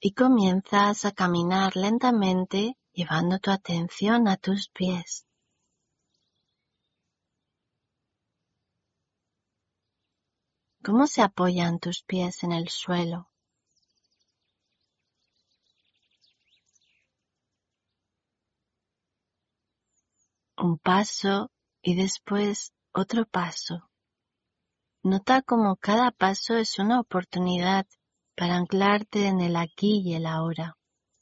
y comienzas a caminar lentamente llevando tu atención a tus pies. ¿Cómo se apoyan tus pies en el suelo? Un paso y después otro paso. Nota cómo cada paso es una oportunidad para anclarte en el aquí y el ahora.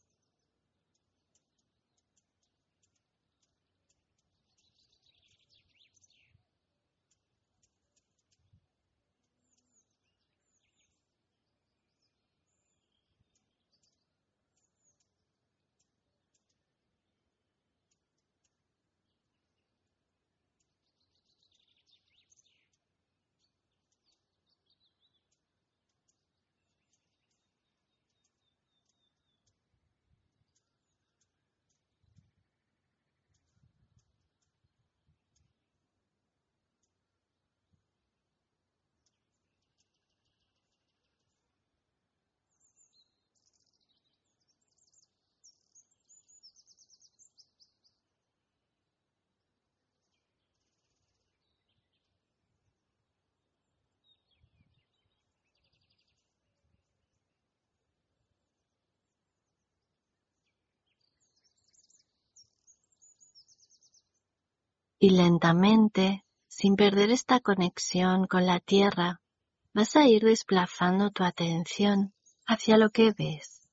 Y lentamente, sin perder esta conexión con la tierra, vas a ir desplazando tu atención hacia lo que ves.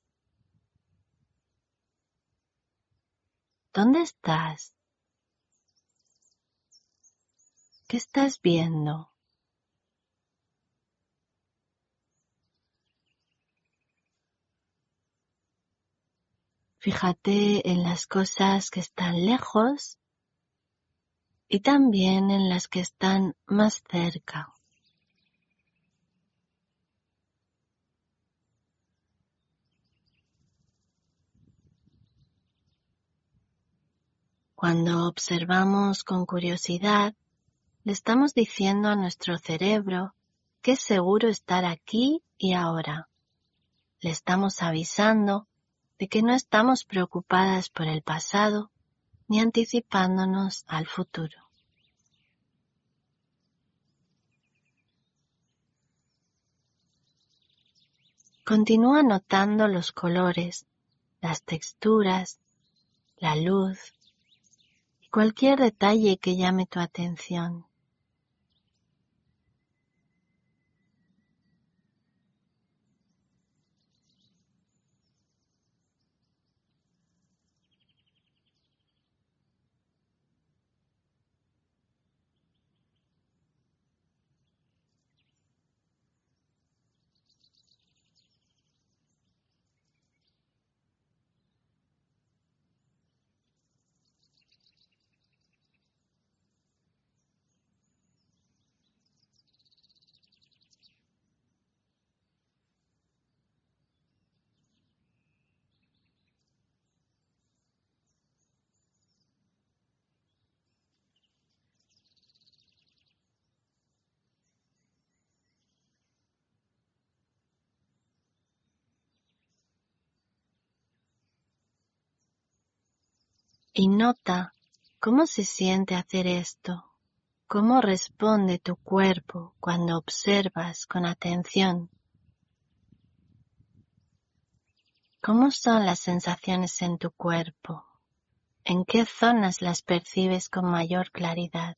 ¿Dónde estás? ¿Qué estás viendo? Fíjate en las cosas que están lejos y también en las que están más cerca. Cuando observamos con curiosidad, le estamos diciendo a nuestro cerebro que es seguro estar aquí y ahora. Le estamos avisando de que no estamos preocupadas por el pasado ni anticipándonos al futuro. Continúa notando los colores, las texturas, la luz y cualquier detalle que llame tu atención. Y nota cómo se siente hacer esto, cómo responde tu cuerpo cuando observas con atención. ¿Cómo son las sensaciones en tu cuerpo? ¿En qué zonas las percibes con mayor claridad?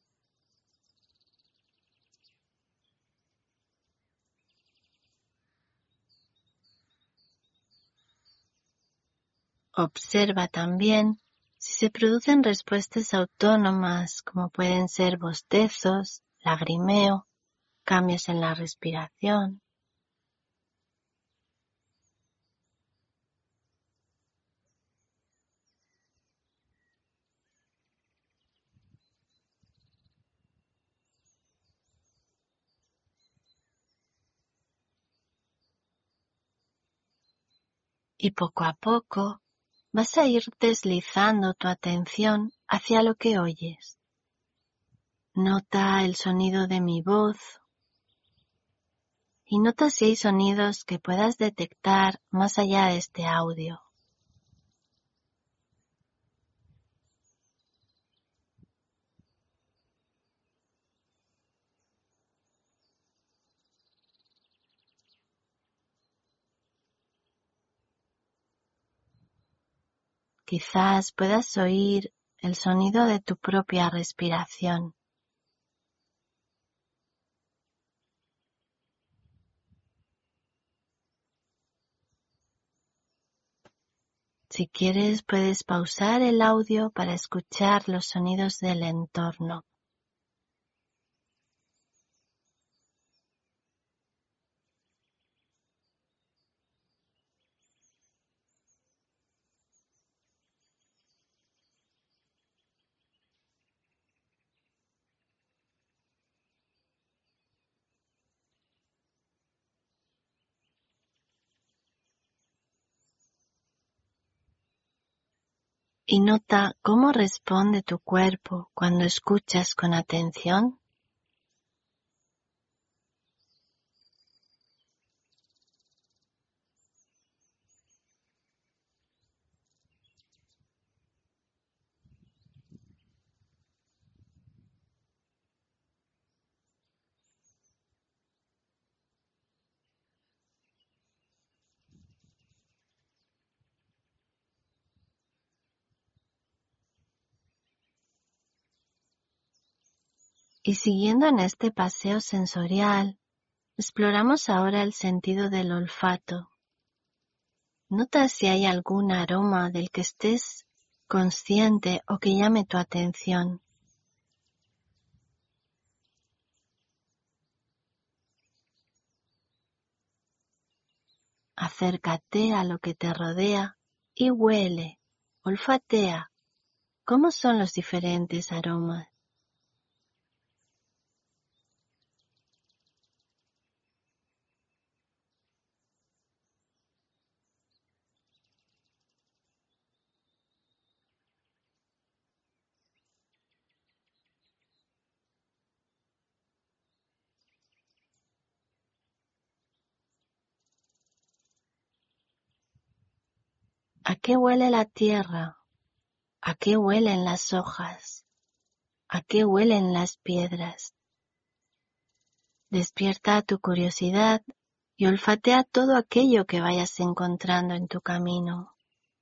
Observa también si se producen respuestas autónomas como pueden ser bostezos, lagrimeo, cambios en la respiración. Y poco a poco vas a ir deslizando tu atención hacia lo que oyes. Nota el sonido de mi voz y nota si hay sonidos que puedas detectar más allá de este audio. Quizás puedas oír el sonido de tu propia respiración. Si quieres, puedes pausar el audio para escuchar los sonidos del entorno. Y nota cómo responde tu cuerpo cuando escuchas con atención. Y siguiendo en este paseo sensorial, exploramos ahora el sentido del olfato. Nota si hay algún aroma del que estés consciente o que llame tu atención. Acércate a lo que te rodea y huele, olfatea. ¿Cómo son los diferentes aromas? ¿A qué huele la tierra? ¿A qué huelen las hojas? ¿A qué huelen las piedras? Despierta tu curiosidad y olfatea todo aquello que vayas encontrando en tu camino.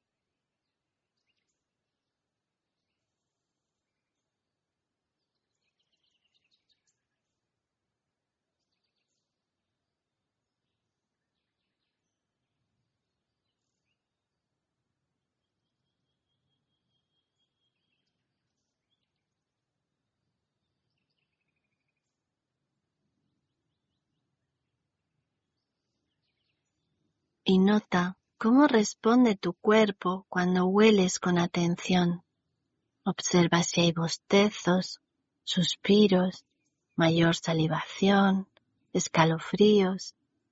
Y nota cómo responde tu cuerpo cuando hueles con atención. Observa si hay bostezos, suspiros, mayor salivación, escalofríos.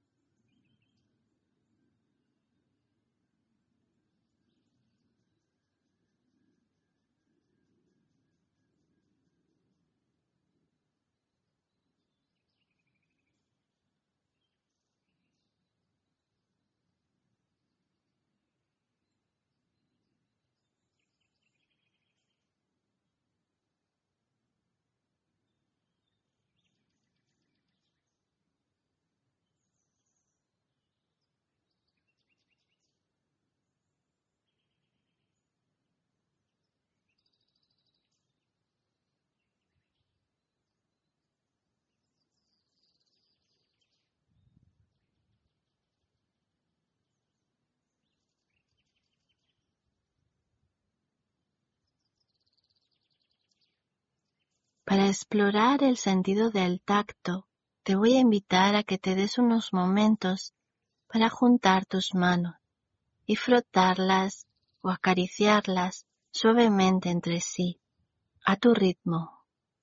Para explorar el sentido del tacto, te voy a invitar a que te des unos momentos para juntar tus manos y frotarlas o acariciarlas suavemente entre sí, a tu ritmo.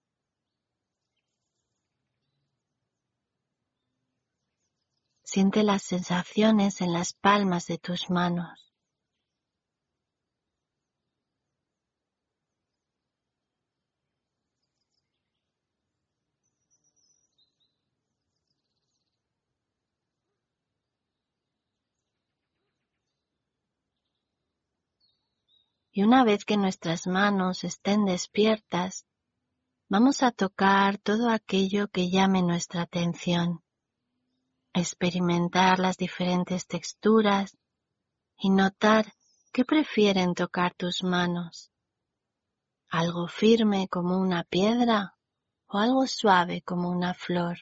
Siente las sensaciones en las palmas de tus manos. Y una vez que nuestras manos estén despiertas, vamos a tocar todo aquello que llame nuestra atención, experimentar las diferentes texturas y notar qué prefieren tocar tus manos. ¿Algo firme como una piedra o algo suave como una flor?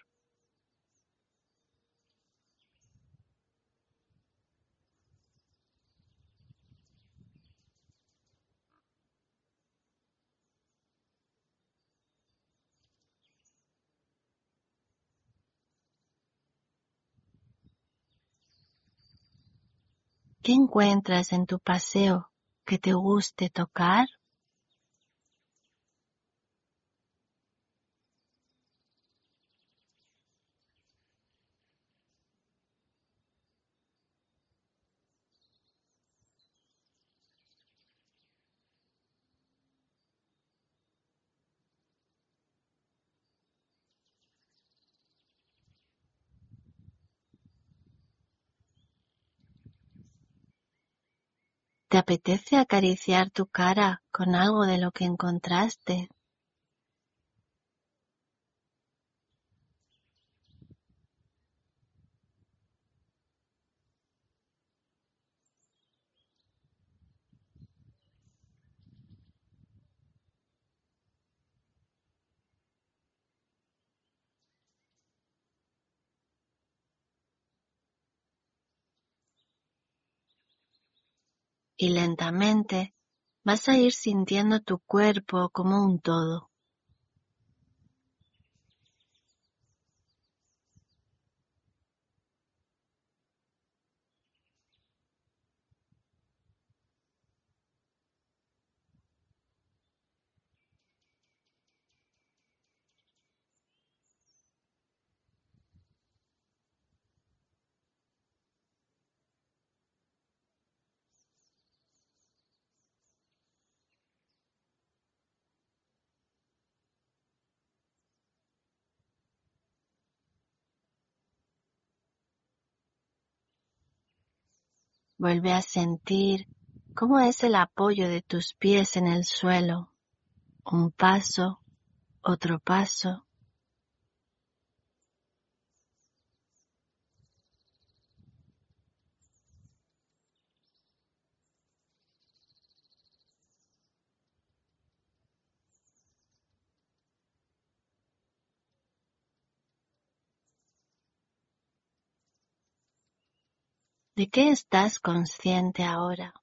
¿Qué encuentras en tu paseo que te guste tocar? ¿Te apetece acariciar tu cara con algo de lo que encontraste? Y lentamente vas a ir sintiendo tu cuerpo como un todo. Vuelve a sentir cómo es el apoyo de tus pies en el suelo. Un paso, otro paso. ¿De qué estás consciente ahora?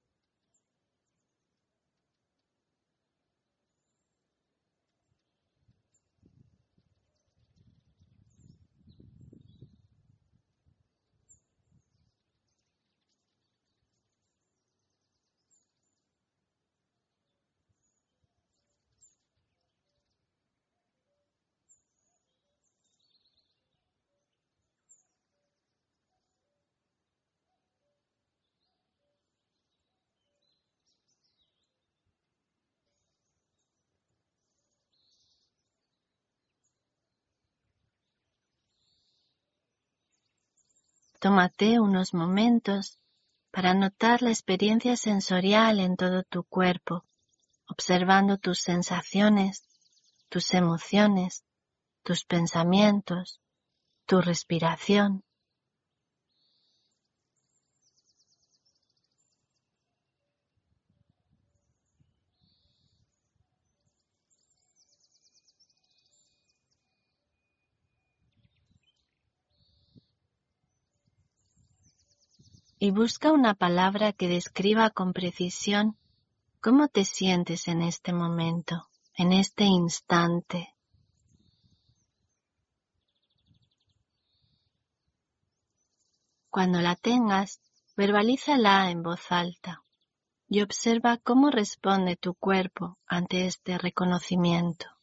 Tómate unos momentos para notar la experiencia sensorial en todo tu cuerpo, observando tus sensaciones, tus emociones, tus pensamientos, tu respiración. Y busca una palabra que describa con precisión cómo te sientes en este momento, en este instante. Cuando la tengas, verbalízala en voz alta y observa cómo responde tu cuerpo ante este reconocimiento.